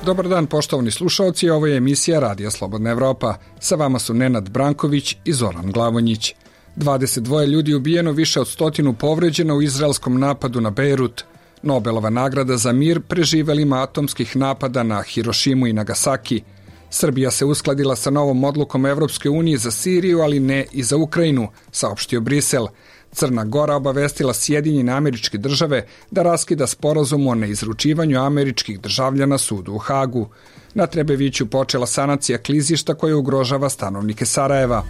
Dobar dan poštovani slušaoci, ovo je emisija Radija Slobodna Evropa. Sa vama su Nenad Branković i Zoran Glavonjić. 22 ljudi ubijeno, više od 100 povređeno u izraelskom napadu na Bejrut. Nobelova nagrada za mir preživelima atomskih napada na Hirošimu i Nagasaki. Srbija se uskladila sa novom odlukom Evropske unije za Siriju, ali ne i za Ukrajinu, saopštio Brisel. Crna Gora obavestila Sjedinjene Američke Države da raskida sporazum o neizručivanju američkih državljana sudu u Hagu. Na Trebeviću počela sanacija klizišta koja ugrožava stanovnike Sarajeva.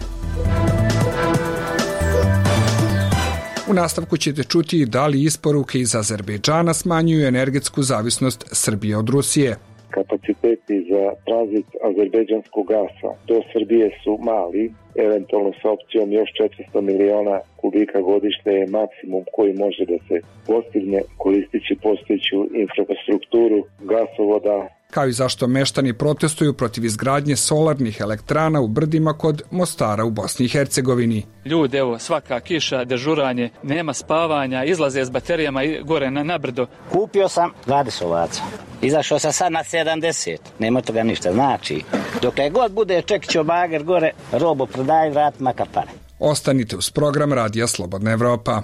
U nastavku ćete čuti da li isporuke iz Azerbejdžana smanjuju energetsku zavisnost Srbije od Rusije. Kapaciteti za tranzit azerbejdžanskog gasa do Srbije su mali, eventualno sa opcijom još 400 miliona kubika godišnje je maksimum koji može da se postigne koristeći postojeću infrastrukturu gasovoda. Kao i zašto meštani protestuju protiv izgradnje solarnih elektrana u brdima kod Mostara u Bosni i Hercegovini. Ljudi, evo, svaka kiša, dežuranje, nema spavanja, izlaze s baterijama gore na brdo. Kupio sam 20 ovaca. Izašao sam sad na 70. Nema toga ništa. Znači, dok god bude čekićo bager gore, robu prodaj, vrat maka pare. Ostanite uz program Radija Slobodna Evropa.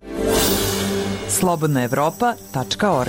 slobodnaevropa.org.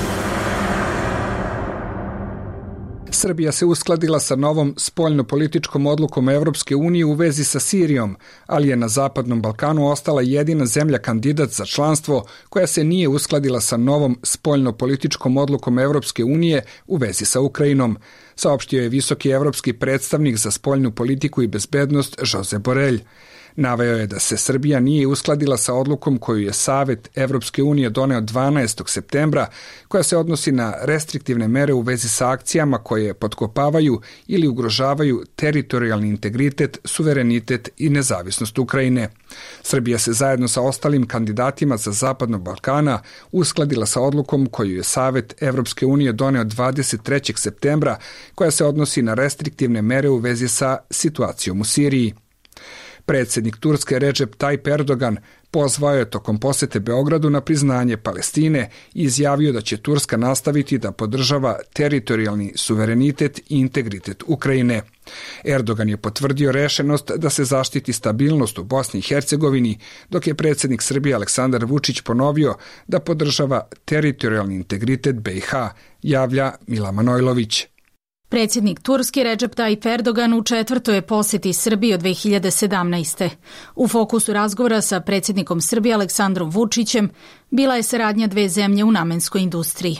Srbija se uskladila sa novom spoljnopolitičkom odlukom Evropske unije u vezi sa Sirijom, ali je na Zapadnom Balkanu ostala jedina zemlja kandidat za članstvo koja se nije uskladila sa novom spoljnopolitičkom odlukom Evropske unije u vezi sa Ukrajinom, saopštio je visoki evropski predstavnik za spoljnu politiku i bezbednost Josep Borrell. Naveo je da se Srbija nije uskladila sa odlukom koju je Savet Evropske unije doneo 12. septembra, koja se odnosi na restriktivne mere u vezi sa akcijama koje potkopavaju ili ugrožavaju teritorijalni integritet, suverenitet i nezavisnost Ukrajine. Srbija se zajedno sa ostalim kandidatima za Zapadnog Balkana uskladila sa odlukom koju je Savet Evropske unije doneo 23. septembra, koja se odnosi na restriktivne mere u vezi sa situacijom u Siriji. Predsjednik Turske Recep Tayyip Erdogan pozvao je tokom posete Beogradu na priznanje Palestine i izjavio da će Turska nastaviti da podržava teritorijalni suverenitet i integritet Ukrajine. Erdogan je potvrdio rešenost da se zaštiti stabilnost u Bosni i Hercegovini, dok je predsjednik Srbije Aleksandar Vučić ponovio da podržava teritorijalni integritet BiH, javlja Mila Manojlović. Predsjednik Turske Recep Tayyip Erdogan u četvrtoj je posjeti Srbiji od 2017. U fokusu razgovora sa predsjednikom Srbije Aleksandrom Vučićem bila je saradnja dve zemlje u namenskoj industriji.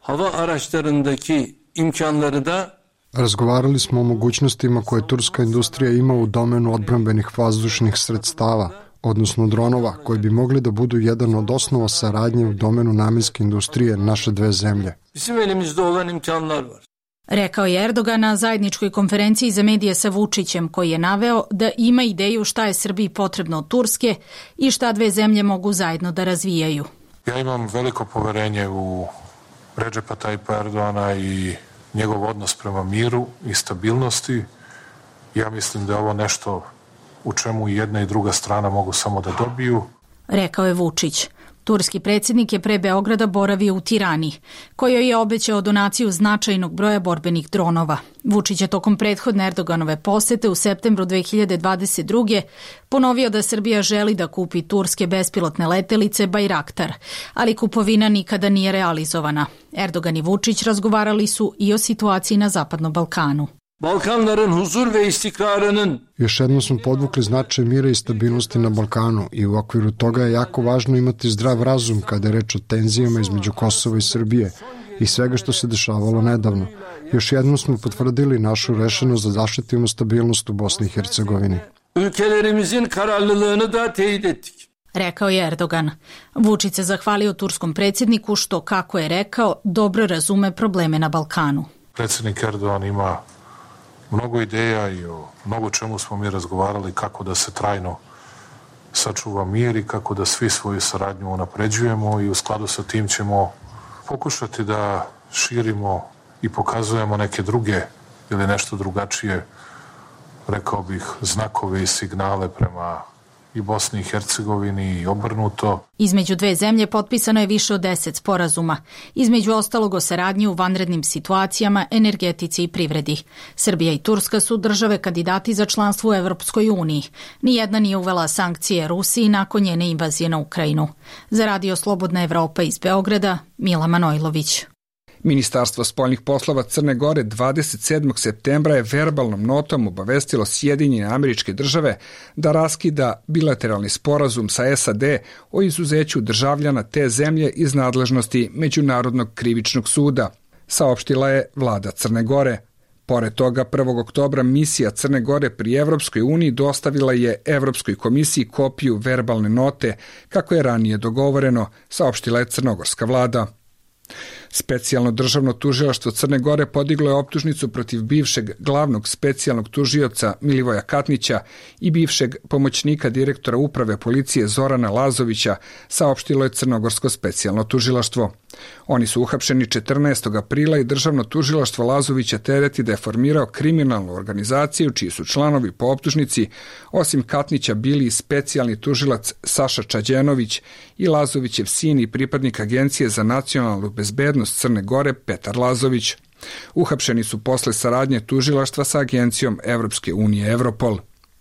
Razgovarali smo o mogućnostima koje turska industrija ima u domenu odbrambenih vazdušnih sredstava, odnosno dronova, koji bi mogli da budu jedan od osnova saradnje u domenu namenske industrije naše dve zemlje. Rekao je Erdogan na zajedničkoj konferenciji za medije sa Vučićem, koji je naveo da ima ideju šta je Srbiji potrebno od Turske i šta dve zemlje mogu zajedno da razvijaju. Ja imam veliko poverenje u Recepa Tayyipa Erdogana i njegov odnos prema miru i stabilnosti. Ja mislim da je ovo nešto u čemu i jedna i druga strana mogu samo da dobiju. Rekao je Vučić. Turski predsjednik je pre Beograda boravio u Tirani, kojoj je obećao donaciju značajnog broja borbenih dronova. Vučić je tokom prethodne Erdoganove posete u septembru 2022. ponovio da Srbija želi da kupi turske bespilotne letelice Bayraktar, ali kupovina nikada nije realizovana. Erdogan i Vučić razgovarali su i o situaciji na Zapadnom Balkanu. Balkanların huzur ve istikrarının. Još jednom smo podvukli značaj mira i stabilnosti na Balkanu i u okviru toga je jako važno imati zdrav razum kada je reč o tenzijama između Kosova i Srbije i svega što se dešavalo nedavno. Još jednom smo potvrdili našu rešenost da zaštitimo stabilnost u Bosni i Hercegovini. Ülkelerimizin kararlılığını da teyit ettik. Rekao je Erdogan. Vučić se zahvalio turskom predsjedniku što, kako je rekao, dobro razume probleme na Balkanu. Predsjednik Erdogan ima mnogo ideja i o mnogo čemu smo mi razgovarali, kako da se trajno sačuva mir i kako da svi svoju saradnju unapređujemo i u skladu sa tim ćemo pokušati da širimo i pokazujemo neke druge ili nešto drugačije, rekao bih, znakove i signale prema i Bosni i Hercegovini i obrnuto. Između dve zemlje potpisano je više od 10 sporazuma, između ostalog o saradnji u vanrednim situacijama, energetici i privredi. Srbija i Turska su države kandidati za članstvo u Evropskoj uniji. Nijedna nije uvela sankcije Rusiji nakon njene invazije na Ukrajinu. Za Radio Slobodna Evropa iz Beograda, Mila Manojlović. Ministarstvo spoljnih poslova Crne Gore 27. septembra je verbalnom notom obavestilo Sjedinjene Američke Države da raskida bilateralni sporazum sa SAD o izuzeću državljana te zemlje iz nadležnosti Međunarodnog krivičnog suda, saopštila je vlada Crne Gore. Pored toga, 1. oktobra misija Crne Gore pri Evropskoj uniji dostavila je Evropskoj komisiji kopiju verbalne note, kako je ranije dogovoreno, saopštila je crnogorska vlada. Specijalno državno tužilaštvo Crne Gore podiglo je optužnicu protiv bivšeg glavnog specijalnog tužioca Milivoja Katnića i bivšeg pomoćnika direktora uprave policije Zorana Lazovića, saopštilo je crnogorsko specijalno tužilaštvo. Oni su uhapšeni 14. aprila i državno tužilaštvo Lazovića tereti da je formirao kriminalnu organizaciju čiji su članovi po optužnici osim Katnića bili i specijalni tužilac Saša Čađenović i Lazovićev sin i pripadnik Agencije za nacionalnu bezbednost Crne Gore Petar Lazović. Uhapšeni su posle saradnje tužilaštva sa Agencijom Evropske unije Europol.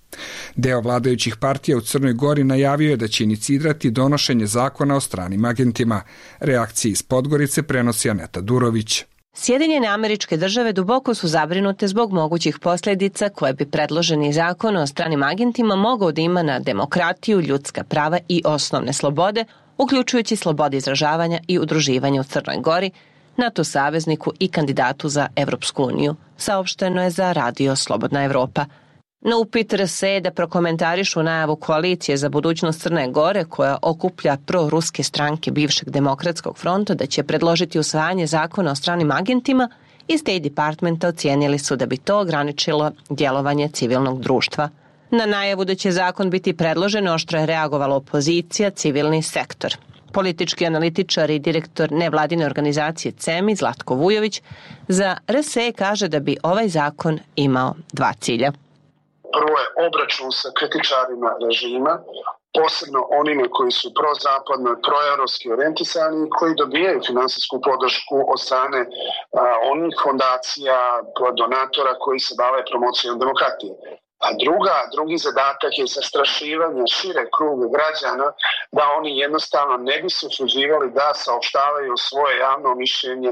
Deo vladajućih partija u Crnoj Gori najavio je da će inicirati donošenje zakona o stranim agentima. Reakcije iz Podgorice prenosi Aneta Durović. Sjedinjene Američke Države duboko su zabrinute zbog mogućih posljedica koje bi predloženi zakon o stranim agentima mogao da ima na demokratiju, ljudska prava i osnovne slobode, uključujući slobode izražavanja i udruživanja u Crnoj Gori, NATO savezniku i kandidatu za Evropsku uniju, saopšteno je za Radio Slobodna Evropa. Na upit RSE da prokomentarišu najavu koalicije za budućnost Crne Gore, koja okuplja proruske stranke bivšeg demokratskog fronta, da će predložiti usvajanje zakona o stranim agentima, i State Departmenta ocijenili su da bi to ograničilo djelovanje civilnog društva. Na najavu da će zakon biti predložen oštro je reagovala opozicija, civilni sektor. Politički analitičar i direktor nevladine organizacije CEMI Zlatko Vujović za RSE kaže da bi ovaj zakon imao dva cilja. Prvo je obračun sa kritičarima režima, posebno onima koji su prozapadno i proevropski orijentisani i koji dobijaju finansijsku podršku od strane onih fondacija, donatora koji se bave promocijom demokratije. A drugi zadatak je zastrašivanje šire kruga građana da oni jednostavno ne bi se usuđivali da saopštavaju svoje javno mišljenje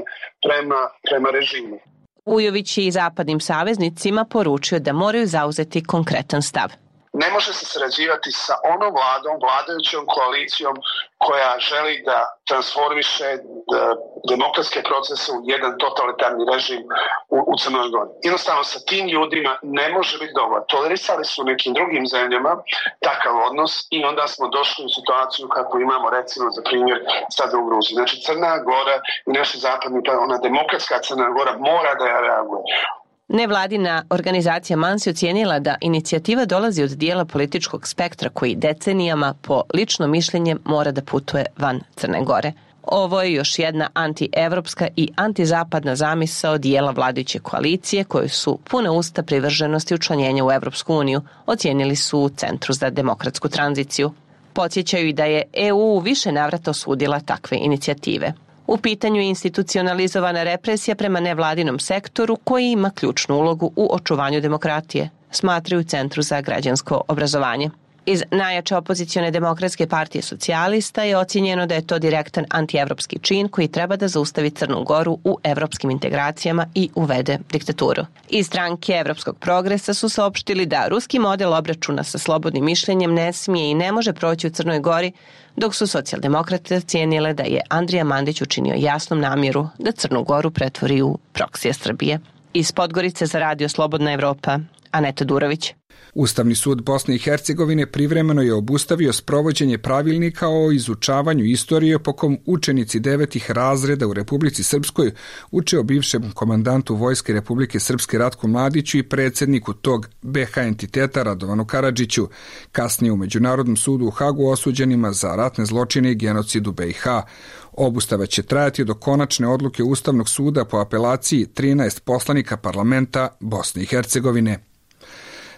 prema režimu. Vujović je i zapadnim saveznicima poručio da moraju zauzeti konkretan stav. Ne može se sarađivati sa onom vladom, vladajućom koalicijom koja želi da transformiše demokratske procese u jedan totalitarni režim u Crnoj Gori. Jednostavno sa tim ljudima ne može biti dobro. Tolerisali su nekim drugim zemljama takav odnos i onda smo došli u situaciju kako imamo recimo za primjer sada u Gruziji. Znači Crna Gora i naši zapadni, ona demokratska Crna Gora mora da reaguje. Nevladina organizacija MANSI ocijenila da inicijativa dolazi od dijela političkog spektra koji decenijama po lično mišljenje mora da putuje van Crne Gore. Ovo je još jedna antievropska i antizapadna zamisao dijela vladajuće koalicije koje su puna usta privrženosti učlanjenja u Evropsku uniju, ocijenili su u Centru za demokratsku tranziciju. Podsjećaju i da je EU više navrata osudila takve inicijative. U pitanju je institucionalizovana represija prema nevladinom sektoru koji ima ključnu ulogu u očuvanju demokratije, smatraju u Centru za građansko obrazovanje. Iz najjače opozicione demokratske partije socijalista je ocijenjeno da je to direktan antievropski čin koji treba da zaustavi Crnu Goru u evropskim integracijama i uvede diktaturu. Iz stranke Evropskog progresa su saopštili da ruski model obračuna sa slobodnim mišljenjem ne smije i ne može proći u Crnoj Gori, dok su socijaldemokrate ocijenile da je Andrija Mandić učinio jasnom namjeru da Crnu Goru pretvori u proksije Srbije. Iz Podgorice za Radio Slobodna Evropa, Aneta Durović. Ustavni sud Bosne i Hercegovine privremeno je obustavio sprovođenje pravilnika o izučavanju istorije po kom učenici 9. razreda u Republici Srpskoj uče o bivšem komandantu Vojske Republike Srpske Ratku Mladiću i predsjedniku tog BH entiteta Radovanu Karadžiću, kasnije u Međunarodnom sudu u Hagu osuđenima za ratne zločine i genocid u BiH. Obustava će trajati do konačne odluke Ustavnog suda po apelaciji 13 poslanika parlamenta Bosne i Hercegovine.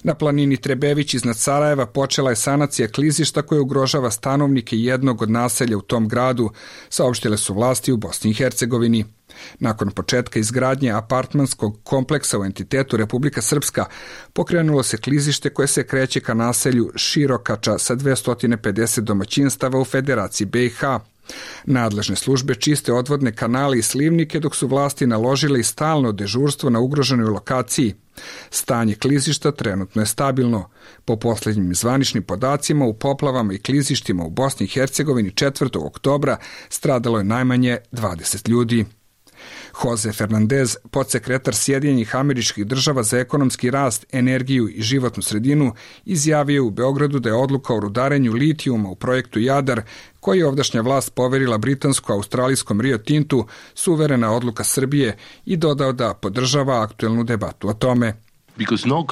Na planini Trebević iznad Sarajeva počela je sanacija klizišta koje ugrožava stanovnike jednog od naselja u tom gradu, saopštile su vlasti u Bosni i Hercegovini. Nakon početka izgradnje apartmanskog kompleksa u entitetu Republika Srpska pokrenulo se klizište koje se kreće ka naselju Širokača sa 250 domaćinstava u Federaciji BiH. Nadležne službe čiste odvodne kanale i slivnike dok su vlasti naložile i stalno dežurstvo na ugroženoj lokaciji. Stanje klizišta trenutno je stabilno. Po posljednjim zvaničnim podacima u poplavama i klizištima u Bosni i Hercegovini 4. oktobra stradalo je najmanje 20 ljudi. Jose Fernandez, podsekretar Sjedinjenih Američkih Država za ekonomski rast, energiju i životnu sredinu, izjavio u Beogradu da je odluka o rudarenju litijuma u projektu Jadar, koji je ovdašnja vlast poverila britansko-australijskom Rio Tintu, suverena odluka Srbije i dodao da podržava aktuelnu debatu o tome. Because no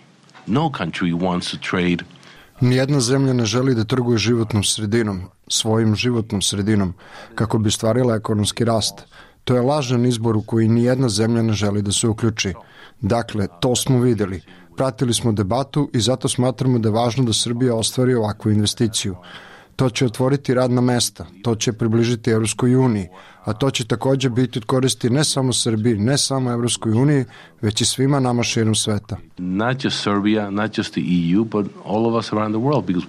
country wants to trade. Nijedna zemlja ne želi da trguje životnom sredinom, svojim životnom sredinom, kako bi stvarila ekonomski rast. To je lažan izbor u koji nijedna zemlja ne želi da se uključi. Dakle, to smo videli. Pratili smo debatu i zato smatramo da je važno da Srbija ostvari ovakvu investiciju. To će otvoriti radna mesta, to će približiti Evropskoj uniji, a to će također biti od koristi ne samo Srbiji, ne samo Evropskoj uniji, već i svima nama širom sveta. Not just Serbia, not just the EU, but all of us around the world, because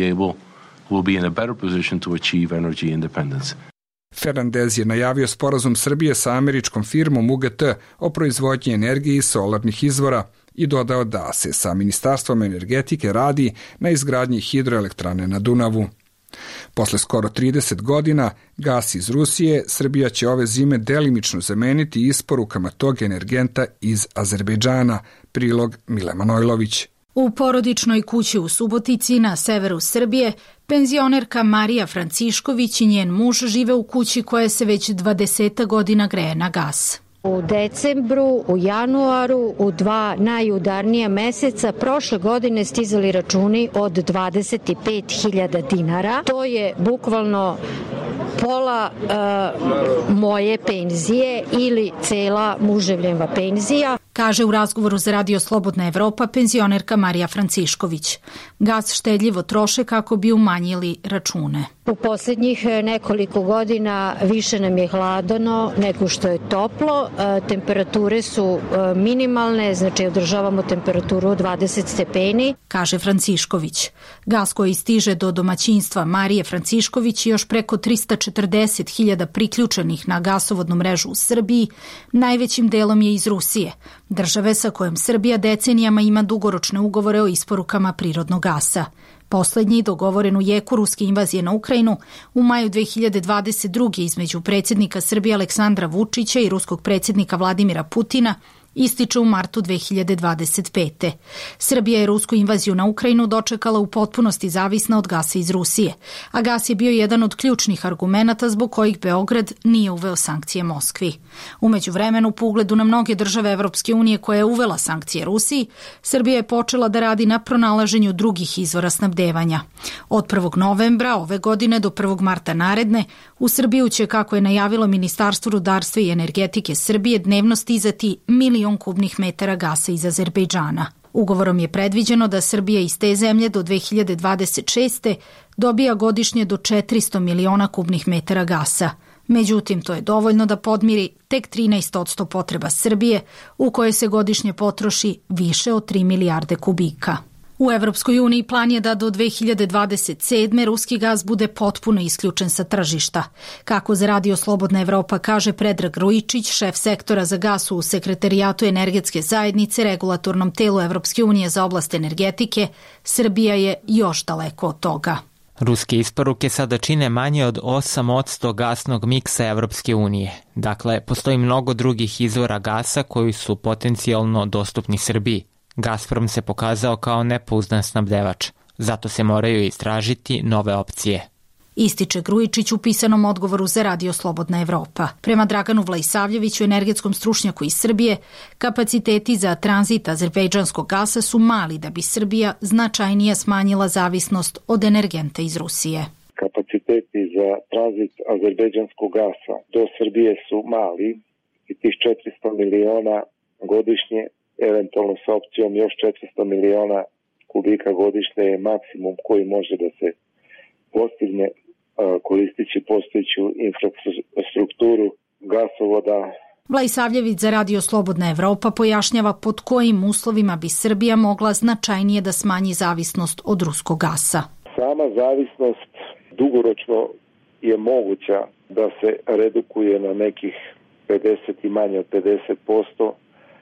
we'll be in a better position to achieve energy independence. Fernandez je najavio sporazum Srbije sa američkom firmom UGT o proizvodnji energije iz solarnih izvora i dodao da se sa Ministarstvom energetike radi na izgradnji hidroelektrane na Dunavu. Posle skoro 30 godina gas iz Rusije Srbija će ove zime delimično zameniti isporukama tog energenta iz Azerbejdžana, prilog Mile Manojlović. U porodičnoj kući u Subotici na severu Srbije penzionerka Marija Francišković i njen muž žive u kući koja se već 20 godina greje na gas. U decembru, u januaru, u 2 najudarnija meseca prošle godine stizali računi od 25.000 dinara. To je bukvalno pola moje penzije ili cela muževljeva penzija. Kaže u razgovoru za Radio Slobodna Evropa penzionerka Marija Francišković. Gas štedljivo troše kako bi umanjili račune. U posljednjih nekoliko godina više nam je hladno nego što je toplo. Temperature su minimalne, znači održavamo temperaturu od 20 stepeni. Kaže Francišković. Gas koji stiže do domaćinstva Marije Francišković i još preko 340.000 priključenih na gasovodnu mrežu u Srbiji najvećim delom je iz Rusije, države sa kojom Srbija decenijama ima dugoročne ugovore o isporukama prirodnog gasa. Poslednji, dogovoren u jeku ruske invazije na Ukrajinu, u maju 2022. između predsjednika Srbije Aleksandra Vučića i ruskog predsjednika Vladimira Putina, ističe u martu 2025. Srbija je rusku invaziju na Ukrajinu dočekala u potpunosti zavisna od gasa iz Rusije, a gas je bio jedan od ključnih argumenata zbog kojih Beograd nije uveo sankcije Moskvi. U međuvremenu, po ugledu na mnoge države Evropske unije koja je uvela sankcije Rusiji, Srbija je počela da radi na pronalaženju drugih izvora snabdevanja. Od 1. novembra ove godine do 1. marta naredne, u Srbiju će, kako je najavilo Ministarstvo rudarstva i energetike Srbije, dnevno stizati 1.000.000 kubnih metara gasa iz Azerbejdžana. Ugovorom je predviđeno da Srbija iz te zemlje do 2026. dobija godišnje do 400 miliona kubnih metara gasa. Međutim, to je dovoljno da podmiri tek 13% potreba Srbije, u kojoj se godišnje potroši više od 3 milijarde kubika. U Evropskoj uniji plan je da do 2027. ruski gas bude potpuno isključen sa tržišta. Kako za Radio Slobodna Evropa kaže Predrag Grujičić, šef sektora za gas u Sekretarijatu energetske zajednice, regulatornom telu Evropske unije za oblast energetike, Srbija je još daleko od toga. Ruske isporuke sada čine manje od 8% gasnog miksa Evropske unije. Dakle, postoji mnogo drugih izvora gasa koji su potencijalno dostupni Srbiji. Gazprom se pokazao kao nepouzdan snabdevač, zato se moraju istražiti nove opcije. Ističe Grujičić u pisanom odgovoru za Radio Slobodna Evropa. Prema Draganu Vlaisavljeviću, energetskom stručnjaku iz Srbije, kapaciteti za tranzit azerbejdžanskog gasa su mali da bi Srbija značajnije smanjila zavisnost od energenta iz Rusije. Kapaciteti za tranzit azerbejdžanskog gasa do Srbije su mali i tih 400 miliona godišnje eventualno sa opcijom još 400 miliona kubika godišnje je maksimum koji može da se postigne koristeći postojeću infrastrukturu gasovoda. Vlajsavljević za Radio Slobodna Evropa pojašnjava pod kojim uslovima bi Srbija mogla značajnije da smanji zavisnost od ruskog gasa. Sama zavisnost dugoročno je moguća da se redukuje na nekih 50 i manje od 50%,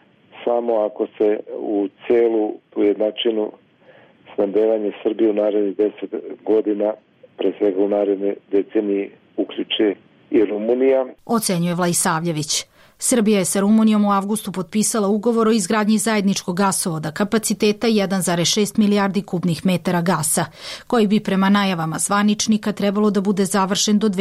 samo ako se u celu tu jednačinu snabdevanje Srbije u narednih 10 godina, pre svega u naredne deceniji, uključe i Rumunija. Ocenjuje Vlajsavljević. Srbija je sa Rumunijom u avgustu potpisala ugovor o izgradnji zajedničkog gasovoda kapaciteta 1,6 milijardi kubnih metara gasa, koji bi prema najavama zvaničnika trebalo da bude završen do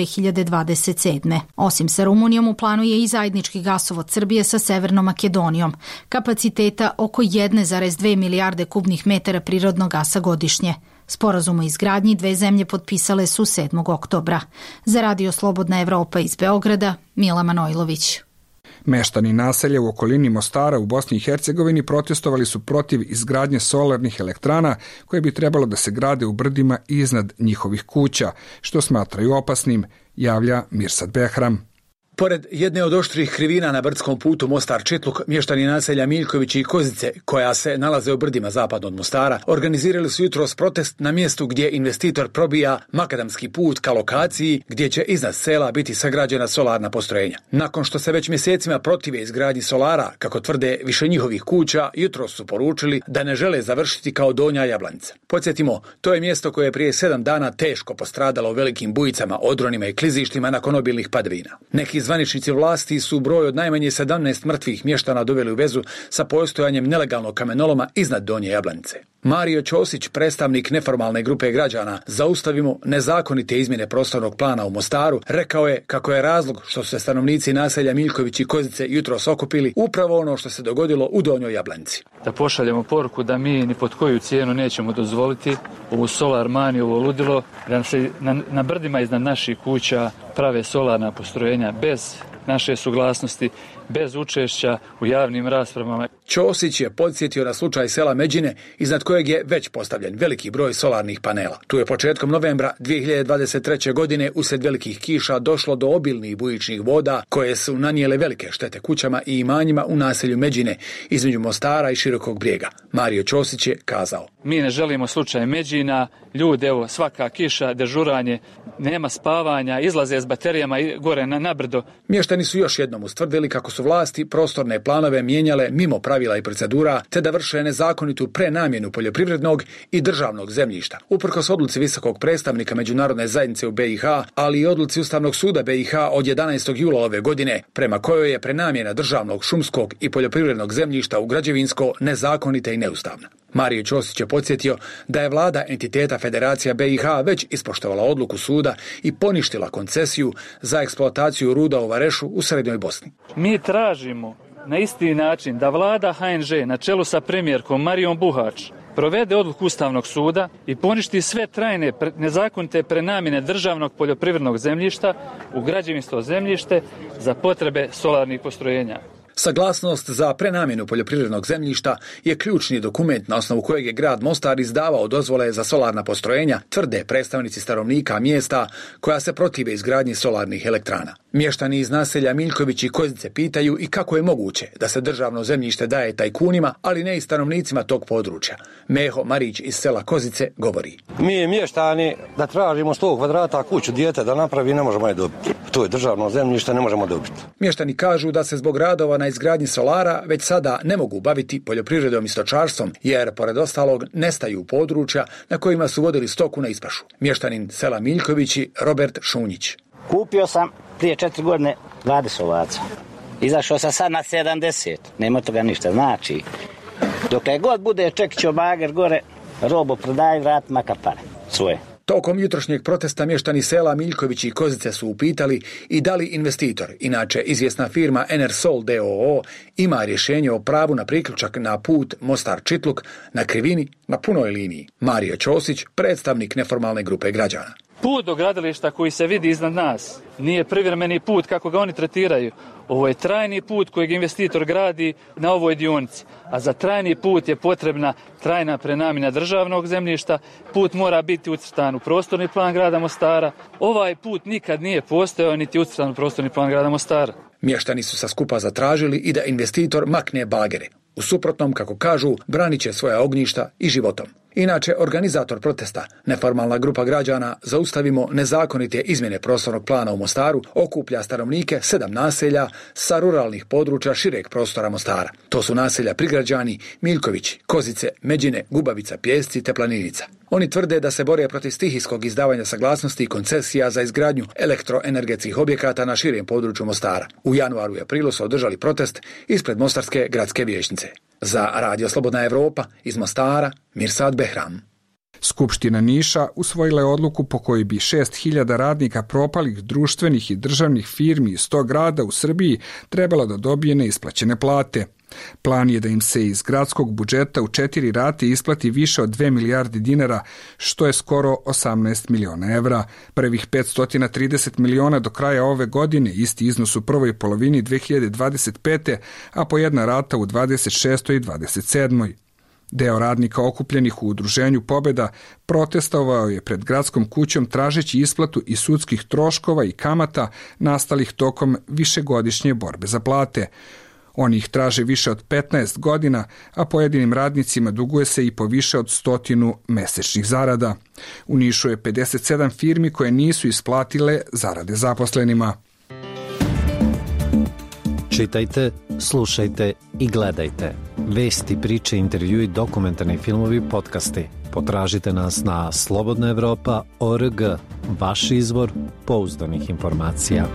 2027. Osim sa Rumunijom u planu je i zajednički gasovod Srbije sa Severnom Makedonijom, kapaciteta oko 1,2 milijarde kubnih metara prirodnog gasa godišnje. Sporazum o izgradnji dve zemlje potpisale su 7. oktobra. Za Radio Slobodna Evropa iz Beograda, Mila Manojlović. Meštani naselja u okolini Mostara u Bosni i Hercegovini protestovali su protiv izgradnje solarnih elektrana koje bi trebalo da se grade u brdima iznad njihovih kuća, što smatraju opasnim, javlja Mirsad Behram. Pored jedne od oštrih krivina na brdskom putu Mostar-Čitluk, mještani naselja Miljković i Kozice, koja se nalaze u brdima zapadno od Mostara, organizirali su jutros protest na mjestu gdje investitor probija makadamski put ka lokaciji gdje će iznad sela biti sagrađena solarna postrojenja. Nakon što se već mjesecima protive izgradnji solara, kako tvrde više njihovih kuća, jutros su poručili da ne žele završiti kao Donja Jablanica. Podsjetimo, to je mjesto koje je prije 7 dana teško postradalo u velikim bujicama, odronima i klizištima nakon obilnih padavina. Neki zvaničnici vlasti su broj od najmanje 17 mrtvih mještana doveli u vezu sa postojanjem nelegalnog kamenoloma iznad Donje Jablanice. Mario Ćosić, predstavnik neformalne grupe građana Zaustavimo nezakonite izmjene prostornog plana u Mostaru, rekao je kako je razlog što su se stanovnici naselja Miljković i Kozice jutros okupili upravo ono što se dogodilo u Donjoj Jablanici. Da pošaljemo poruku da mi ni pod koju cijenu nećemo dozvoliti ovu solar maniju, ovo ludilo, da se na brdima iznad naših kuća prave solarna postrojenja bez naše suglasnosti, bez učešća u javnim raspravama. Ćosić je podsjetio na slučaj sela Međine, iznad kojeg je već postavljen veliki broj solarnih panela. Tu je početkom novembra 2023. godine usred velikih kiša došlo do obilnih bujičnih voda koje su nanijele velike štete kućama i imanjima u naselju Međine između Mostara i Širokog Brijega. Mario Ćosić je kazao: Mi ne želimo slučaj Međina, ljudi, evo, svaka kiša, dežuranje, nema spavanja, izlaze s baterijama gore na brdo. Mještani su još jednom ustvrdili kako su vlasti prostorne planove mijenjale mimo pravila i procedura, te da vrše nezakonitu prenamjenu poljoprivrednog i državnog zemljišta. Uprkos odluci visokog predstavnika međunarodne zajednice u BiH, ali i odluci Ustavnog suda BiH od 11. jula ove godine, prema kojoj je prenamjena državnog, šumskog i poljoprivrednog zemljišta u građevinsko nezakonita i neustavna. Mario Ćosić je podsjetio da je vlada entiteta Federacija BiH već ispoštovala odluku suda i poništila koncesiju za eksploataciju ruda u Varešu u Srednjoj Bosni. Mi tražimo na isti način da vlada HNŽ na čelu sa premijerkom Marijom Buhač provede odluku Ustavnog suda i poništi sve trajne nezakonite prenamjene državnog poljoprivrednog zemljišta u građevinsko zemljište za potrebe solarnih postrojenja. Saglasnost za prenamjenu poljoprivrednog zemljišta je ključni dokument na osnovu kojeg je grad Mostar izdavao dozvole za solarna postrojenja, tvrde predstavnici stanovnika mjesta koja se protive izgradnji solarnih elektrana. Mještani iz naselja Miljković i Kozice pitaju i kako je moguće da se državno zemljište daje tajkunima, ali ne i stanovnicima tog područja. Meho Marić iz sela Kozice govori: Mi mještani da tražimo 100 kvadrata kuću dijete da napravi ne možemo je dobiti. To je državno zemljište, ne možemo dobiti. Mještani kažu da se zbog radova na izgradnji solara već sada ne mogu baviti poljoprivredom i stočarstvom, jer pored ostalog nestaju područja na kojima su vodili stoku na ispašu. Mještanin sela Miljkovići Robert Šunjić: Kupio sam prije 4 godine 20 ovaca. Izašao sam sad na 70. Nema toga ništa. Znači, dok god bude čekićo bager gore, robo prodaj, vrat makar pare svoje. Tokom jutrošnjeg protesta mještani sela Miljković i Kozice su upitali i da li investitor, inače izvjesna firma Enersol DOO, ima rješenje o pravu na priključak na put Mostar-Čitluk na krivini na punoj liniji. Mario Ćosić, predstavnik neformalne grupe građana: Put do gradilišta koji se vidi iznad nas nije privremeni put kako ga oni tretiraju. Ovo je trajni put kojeg investitor gradi na ovoj dionici, a za trajni put je potrebna trajna prenamjena državnog zemljišta. Put mora biti ucrtan u prostorni plan grada Mostara. Ovaj put nikad nije postojao niti ucrtan u prostorni plan grada Mostara. Mještani su sa skupa zatražili i da investitor makne bagere. U suprotnom, kako kažu, branit će svoja ognjišta i životom. Inače, organizator protesta, neformalna grupa građana Zaustavimo nezakonite izmjene prostornog plana u Mostaru, okuplja stanovnike 7 naselja sa ruralnih područja šireg prostora Mostara. To su naselja Prigrađani, Miljkovići, Kozice, Međine, Gubavica, Pjesci te Planinica. Oni tvrde da se bore protiv stihijskog izdavanja saglasnosti i koncesija za izgradnju elektroenergetskih objekata na širem području Mostara. U januaru i aprilu su održali protest ispred Mostarske gradske vijećnice. Za Radio Slobodna Evropa iz Mostara, Mirsad Behram. Skupština Niša usvojila je odluku po kojoj bi 6.000 radnika propalih društvenih i državnih firmi iz tog grada u Srbiji trebala da dobije neisplaćene plate. Plan je da im se iz gradskog budžeta u 4 rate isplati više od 2 milijardi dinara, što je skoro 18 miliona evra. Prvih 530 miliona do kraja ove godine, isti iznos u prvoj polovini 2025. a po jedna rata u 26. i 27. Deo radnika okupljenih u udruženju Pobeda protestovao je pred gradskom kućom tražeći isplatu i sudskih troškova i kamata nastalih tokom višegodišnje borbe za plate. Oni ih traže više od 15 godina, a pojedinim radnicima duguje se i po više od 100 mesečnih zarada. U Nišu je 57 firmi koje nisu isplatile zarade zaposlenima. Čitajte, slušajte i gledajte. Vesti, priče, intervjui, dokumentarni filmovi, podcasti. Potražite nas na slobodnaevropa.org, vaš izvor pouzdanih informacija.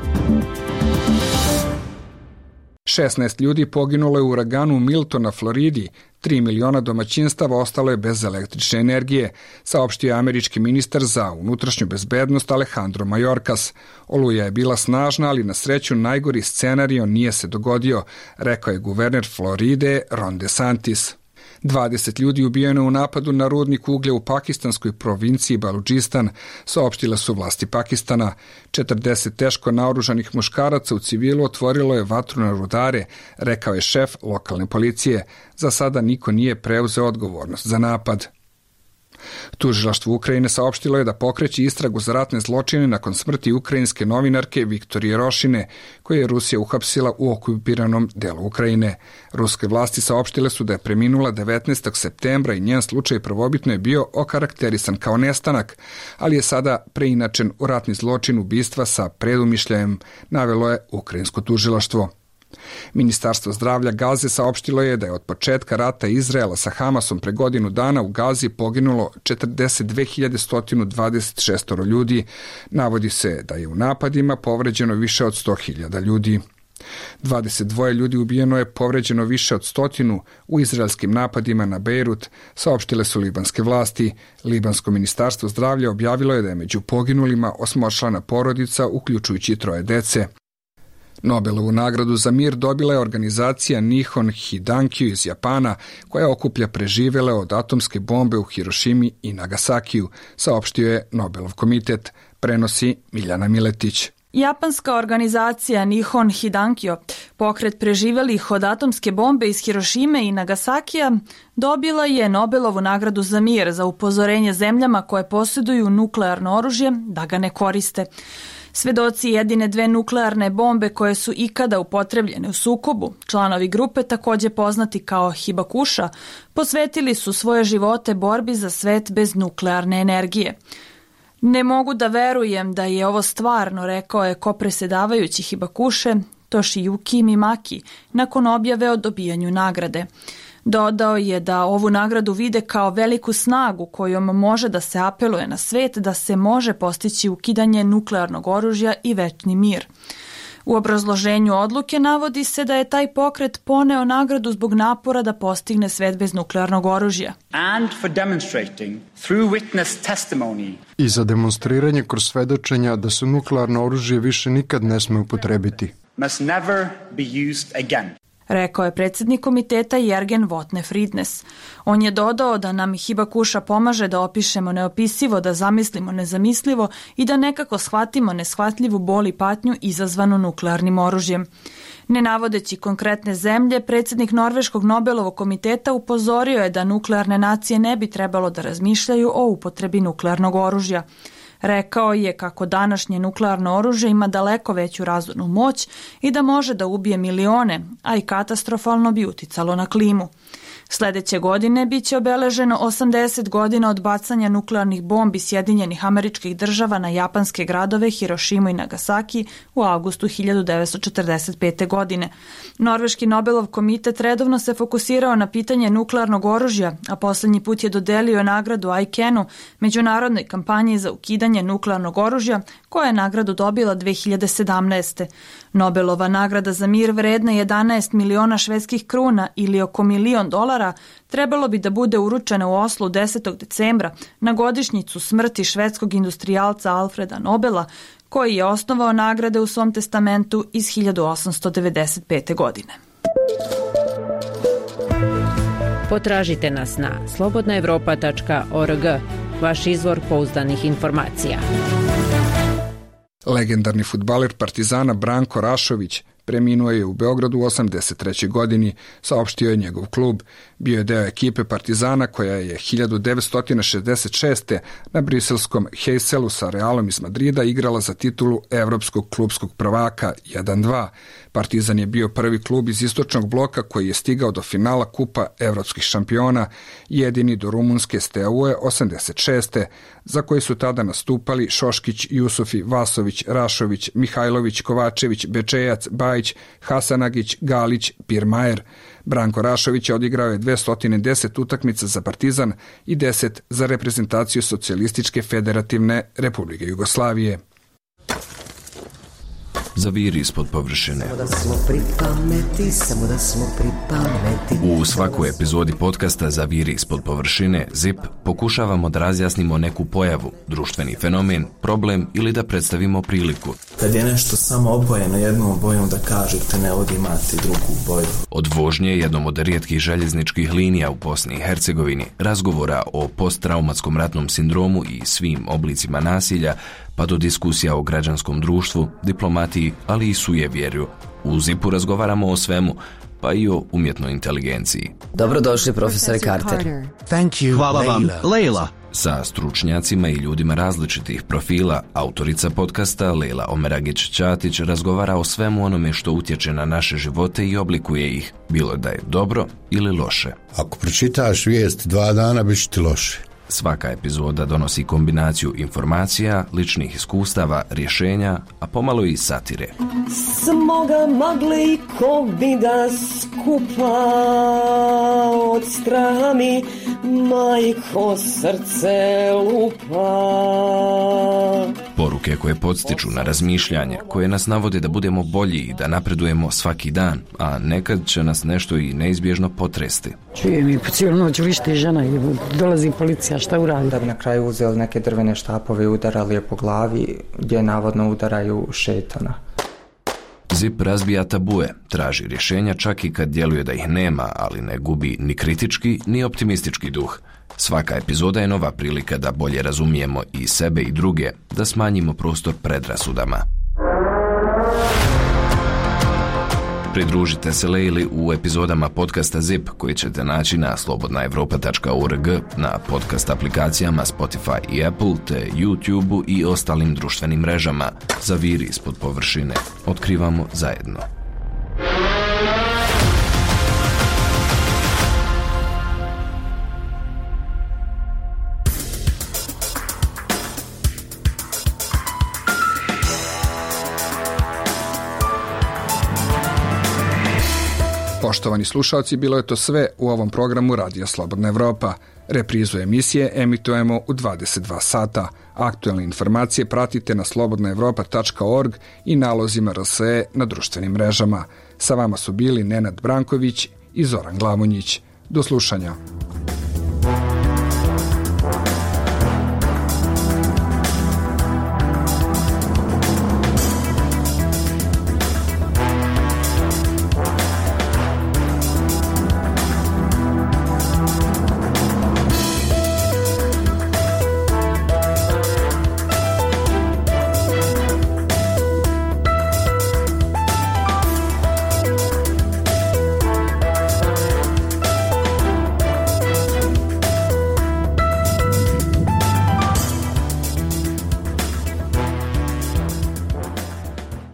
16 ljudi poginulo je u uraganu Milton na Floridi, 3 miliona domaćinstava ostalo je bez električne energije, saopštio je američki ministar za unutrašnju bezbednost Alejandro Mayorkas. Oluja je bila snažna, ali na sreću najgori scenario nije se dogodio, rekao je guverner Floride Ron DeSantis. 20 ljudi ubijeno u napadu na rudnik uglja u pakistanskoj provinciji Baludžistan, saopštile su vlasti Pakistana. 40 teško naoružanih muškaraca u civilu otvorilo je vatru na rudare, rekao je šef lokalne policije. Za sada niko nije preuzeo odgovornost za napad. Tužilaštvo Ukrajine saopštilo je da pokreće istragu za ratne zločine nakon smrti ukrajinske novinarke Viktorije Rošine, koju je Rusija uhapsila u okupiranom delu Ukrajine. Ruske vlasti saopštile su da je preminula 19. septembra i njen slučaj prvobitno je bio okarakterisan kao nestanak, ali je sada preinačen u ratni zločin ubistva sa predumišljajem, navelo je ukrajinsko tužilaštvo. Ministarstvo zdravlja Gaze saopštilo je da je od početka rata Izraela sa Hamasom pre godinu dana u Gazi poginulo 42.126 ljudi. Navodi se da je u napadima povređeno više od 100.000 ljudi. 22 ljudi ubijeno je, povređeno više od 100 u izraelskim napadima na Bejrut, saopštile su libanske vlasti. Libansko ministarstvo zdravlja objavilo je da je među poginulima 8-člana porodica, uključujući 3 dece. Nobelovu nagradu za mir dobila je organizacija Nihon Hidankyu iz Japana, koja okuplja preživele od atomske bombe u Hirošimi i Nagasakiju, saopštio je Nobelov komitet, prenosi Miljana Miletić. Japanska organizacija Nihon Hidankyo, pokret preživelih od atomske bombe iz Hirošime i Nagasakija, dobila je Nobelovu nagradu za mir za upozorenje zemljama koje posjeduju nuklearno oružje da ga ne koriste. Svedoci jedine 2 nuklearne bombe koje su ikada upotrebljene u sukobu, članovi grupe također poznati kao Hibakusha, posvetili su svoje živote borbi za svet bez nuklearne energije. Ne mogu da verujem da je ovo stvarno, rekao je kopresedavajući Hibakushe Toshiyuki Mimaki nakon objave o dobijanju nagrade. Dodao je da ovu nagradu vide kao veliku snagu kojom može da se apeluje na svet da se može postići ukidanje nuklearnog oružja i večni mir. U obrazloženju odluke navodi se da je taj pokret poneo nagradu zbog napora da postigne svet bez nuklearnog oružja. I za demonstriranje kroz svedočenja da se nuklearno oružje više nikad ne sme upotrebiti. rekao je predsjednik komiteta Jürgen Votne-Fridnes. On je dodao da nam Hibakusha pomaže da opišemo neopisivo, da zamislimo nezamislivo i da nekako shvatimo neshvatljivu bol i patnju izazvanu nuklearnim oružjem. Ne navodeći konkretne zemlje, predsjednik Norveškog Nobelovog komiteta upozorio je da nuklearne nacije ne bi trebalo da razmišljaju o upotrebi nuklearnog oružja. Rekao je kako današnje nuklearno oružje ima daleko veću razornu moć i da može da ubije milione, a i katastrofalno bi uticalo na klimu. Sledeće godine biće obeleženo 80 godina od bacanja nuklearnih bombi Sjedinjenih Američkih Država na japanske gradove Hirošimu i Nagasaki u avgustu 1945. godine. Norveški Nobelov komitet redovno se fokusirao na pitanje nuklearnog oružja, a poslednji put je dodelio nagradu ICAN-u, međunarodnoj kampanji za ukidanje nuklearnog oružja, koja je nagradu dobila 2017. Nobelova nagrada za mir vredna 11 miliona švedskih kruna ili oko $1 milion trebalo bi da bude uručena u Oslu 10. decembra na godišnjicu smrti švedskog industrijalca Alfreda Nobela, koji je osnovao nagrade u svom testamentu iz 1895. godine. Potražite nas na slobodnaevropa.org, vaš izvor pouzdanih informacija. Legendarni fudbaler Partizana Branko Rašović preminuo je u Beogradu u 83. godini, saopštio je njegov klub. Bio je deo ekipe Partizana koja je 1966. na briselskom Heyselu sa Realom iz Madrida igrala za titulu evropskog klubskog prvaka 1-2. Partizan je bio prvi klub iz istočnog bloka koji je stigao do finala Kupa evropskih šampiona, jedini do rumunske Steaue 86. za koji su tada nastupali Šoškić, Jusufi, Vasović, Rašović, Mihajlović, Kovačević, Bečejac, Bajić, Hasanagić, Galić, Pirmajer. Branko Rašović odigrao je 210 utakmica za Partizan i 10 za reprezentaciju Socijalističke federativne Republike Jugoslavije. Zaviri ispod površine. U svakoj epizodi podcasta Zaviri ispod površine ZIP pokušavamo da razjasnimo neku pojavu, društveni fenomen, problem ili da predstavimo priliku. Kad je nešto samo obojeno jednom bojom da kažete ne ovdje imate drugu boju. Od vožnje jednom od rijetkih željezničkih linija u Bosni i Hercegovini, razgovora o posttraumatskom ratnom sindromu i svim oblicima nasilja, pa do diskusija o građanskom društvu, diplomatiji, ali i sujevjerju. U ZIP-u razgovaramo o svemu, pa i o umjetnoj inteligenciji. Dobrodošli, profesore Carter. Hvala vam, Leila. Sa stručnjacima i ljudima različitih profila, autorica podcasta Leila Omeragić-Ćatić razgovara o svemu onome što utječe na naše živote i oblikuje ih, bilo da je dobro ili loše. Ako pročitaš vijest 2 dana, bit će ti loše. Svaka epizoda donosi kombinaciju informacija, ličnih iskustava, rješenja, a pomalo i satire. Smoga magle i kovida skupa od straha mi majko srce lupa. Poruke koje podstiču na razmišljanje, koje nas navode da budemo bolji i da napredujemo svaki dan, a nekad će nas nešto i neizbježno potresti. Čujem i po cijelu noć vrišti žena i dolazi policija, šta uradi? Da bi na kraju uzeli neke drvene štapove i udarali je po glavi, gdje navodno udaraju šetana. ZIP razbija tabue, traži rješenja čak i kad djeluje da ih nema, ali ne gubi ni kritički, ni optimistički duh. Svaka epizoda je nova prilika da bolje razumijemo i sebe i druge, da smanjimo prostor predrasudama. Pridružite se Leili u epizodama podcasta ZIP koji ćete naći na slobodnaevropa.org, na podcast aplikacijama Spotify i Apple, te YouTube i ostalim društvenim mrežama. Zaviri ispod površine. Otkrivamo zajedno. Poštovani slušalci, bilo je to sve u ovom programu Radija Slobodna Evropa. Reprizu emisije emitujemo u 22 sata. Aktualne informacije pratite na slobodnaevropa.org i nalozima RSE na društvenim mrežama. Sa vama su bili Nenad Branković i Zoran Glamonjić. Do slušanja.